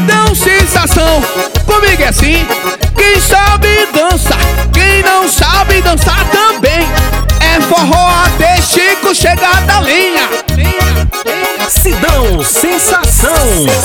dão sensação. Comigo é assim, quem sabe dança, quem não sabe dançar também. É forró até Chico chegar da linha. Sidão Sensação.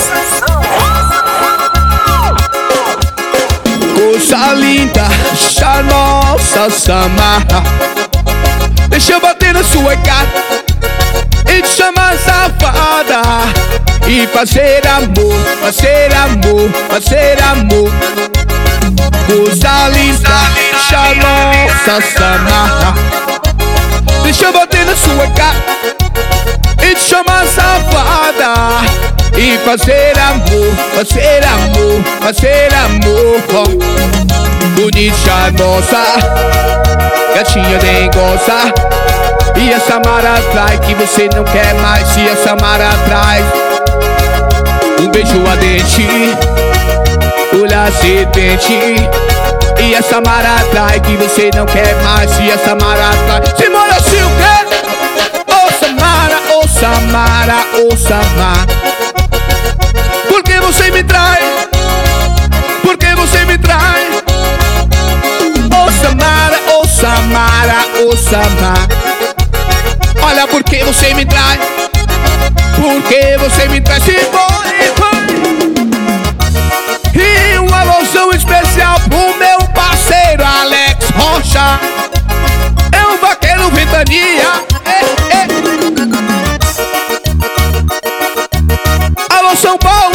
Coisa linda, charmosa, Samara, deixa eu bater na sua cara e te chamar safada e fazer amor, fazer amor, fazer amor. Coisa linda, charmosa, Samara, deixa eu bater na sua cara e te chamar safada e fazer amor, fazer amor, fazer amor. Bonita, charmosa, gatinha dengosa, e a Samara atrai que você não quer mais. E a Samara atrai um beijo a dente, olhar serpente. E a Samara atrai que você não quer mais. E a Samara atrai. Se mora assim o quê? Ô Samara, ô Samara, ô Samara, por que você me trai? Por que você me trai? Ô Samara, ô Samara, ô Samara, olha por que você me trai. Por que você me trai? Se foi. E uma alusão especial pro meu parceiro Alex Rocha, é um vaqueiro ventania. Alô São Paulo.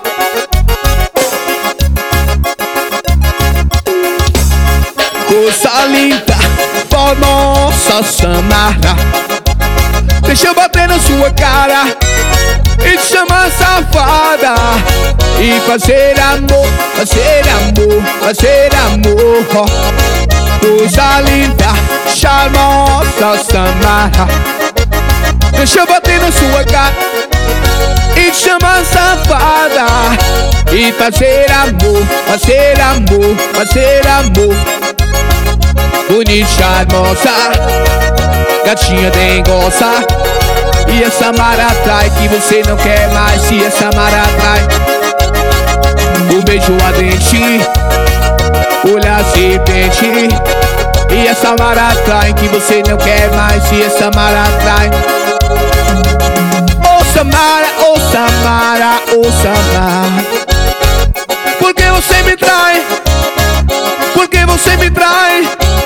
Coisa linda, formosa, Samara, deixa eu bater na sua cara e te chamar safada e fazer amor, fazer amor, fazer amor. Coisa linda, charmosa, Samara, deixa eu bater na sua cara e te chamar safada e fazer amor, fazer amor, fazer amor. Bonita, charmosa, gatinha dengosa, e a Samara atrai que você não quer mais. E a Samara atrai um beijo a dente, olhar serpente. E a Samara atrai que você não quer mais. E a Samara atrai. Ô Samara, ô Samara, ô Samara, por que você me trai? Por que você me trai?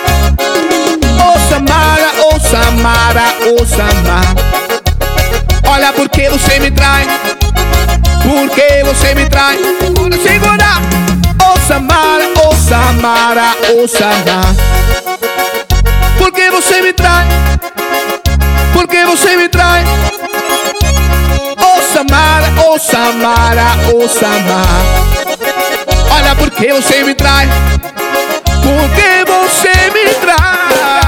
Ô Samara, ô Samara, ô Samara, olha por que você me trai. Por que você me trai? Bora segurar. Ô Samara, ô Samara, ô Samara, por que você me trai? Por que você me trai? Ô Samara, ô Samara, ô Samara, olha por que você me trai. Por que você me trai?